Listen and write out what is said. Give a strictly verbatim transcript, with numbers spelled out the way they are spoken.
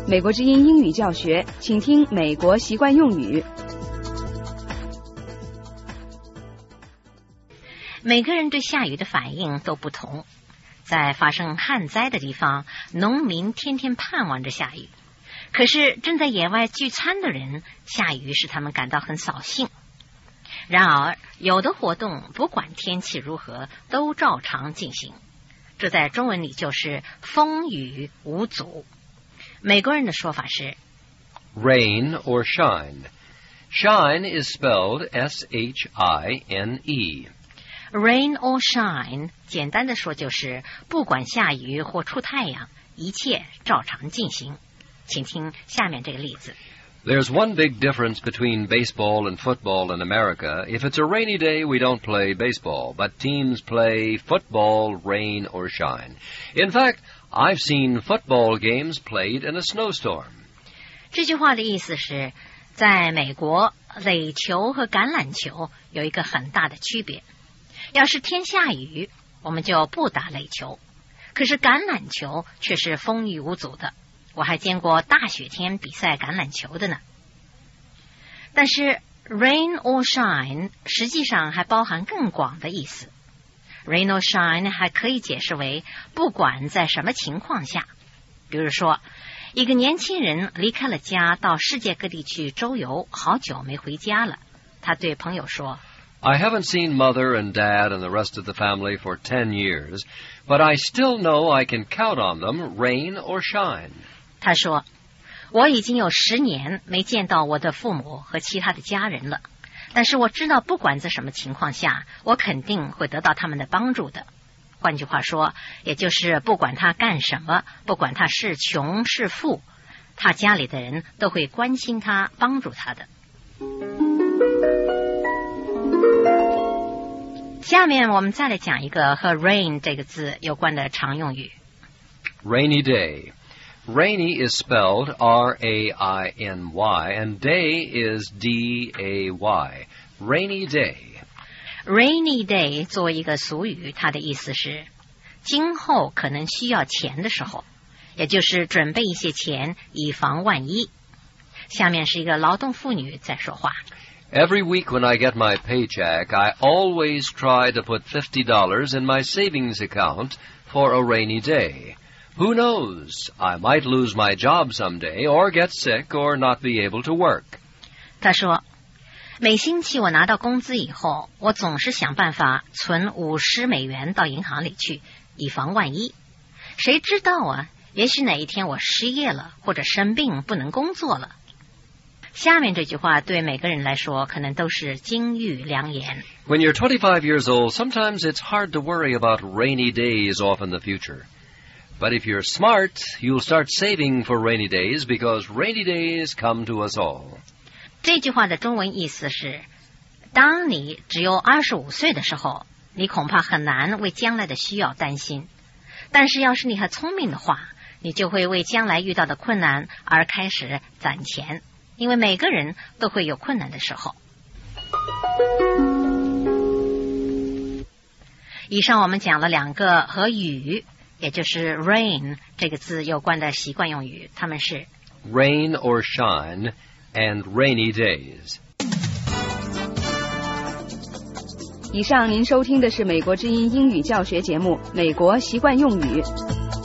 美国之音英语教学，请听美国习惯用语。 每个人对下雨的反应都不同。在发生旱灾的地方，农民天天盼望着下雨。可是正在野外聚餐的人，下雨使他们感到很扫兴。然而，有的活动不管天气如何，都照常进行。这在中文里就是风雨无阻。美国人的说法是 rain or shine. Shine is spelled S H I N E.Rain or shine 简单的说就是不管下雨或出太阳，一切照常进行。请听下面这个例子。 There's one big difference between baseball and football in America. If it's a rainy day, we don't play baseball, but teams play football, rain or shine. In fact, I've seen football games played in a snowstorm. 这句话的意思是，在美国，垒球和橄榄球有一个很大的区别。要是天下雨，我们就不打垒球。可是橄榄球却是风雨无阻的。我还见过大雪天比赛橄榄球的呢。但是 rain or shine 实际上还包含更广的意思。rain or shine 还可以解释为不管在什么情况下。比如说，一个年轻人离开了家，到世界各地去周游，好久没回家了。他对朋友说 I haven't seen Mother and Dad and the rest of the family for ten years, but I still know I can count on them, rain or shine. 他说，我已经有十年没见到我的父母和其他的家人了，但是我知道不管在什么情况下，我肯定会得到他们的帮助的。换句话说，也就是不管他干什么，不管他是穷是富，他家里的人都会关心他，帮助他的。下面我们再来讲一个和 rain 这个字有关的常用语。 Rainy day. Rainy is spelled R A I N Y, and day is D A Y. Rainy day. Rainy day 作为一个俗语，它的意思是今后可能需要钱的时候，也就是准备一些钱以防万一。下面是一个劳动妇女在说话。 Every week when I get my paycheck, I always try to put fifty dollars in my savings account for a rainy day. Who knows? I might lose my job someday, or get sick, or not be able to work. 他说，每星期我拿到工资以后，我总是想办法存五十美元到银行里去，以防万一。谁知道啊？也许哪一天我失业了，或者生病不能工作了。下面这句话对每个人来说可能都是金玉良言。 When you're twenty-five years old, sometimes it's hard to worry about rainy days off in the future. But if you're smart, you'll start saving for rainy days because rainy days come to us all. 这句话的中文意思是，当你只有二十五岁的时候，你恐怕很难为将来的需要担心。但是要是你很聪明的话，你就会为将来遇到的困难而开始攒钱。因为每个人都会有困难的时候。以上我们讲了两个和雨，也就是 rain 这个字有关的习惯用语，它们是 rain or shine and rainy days。 以上您收听的是美国之音英语教学节目《美国习惯用语》。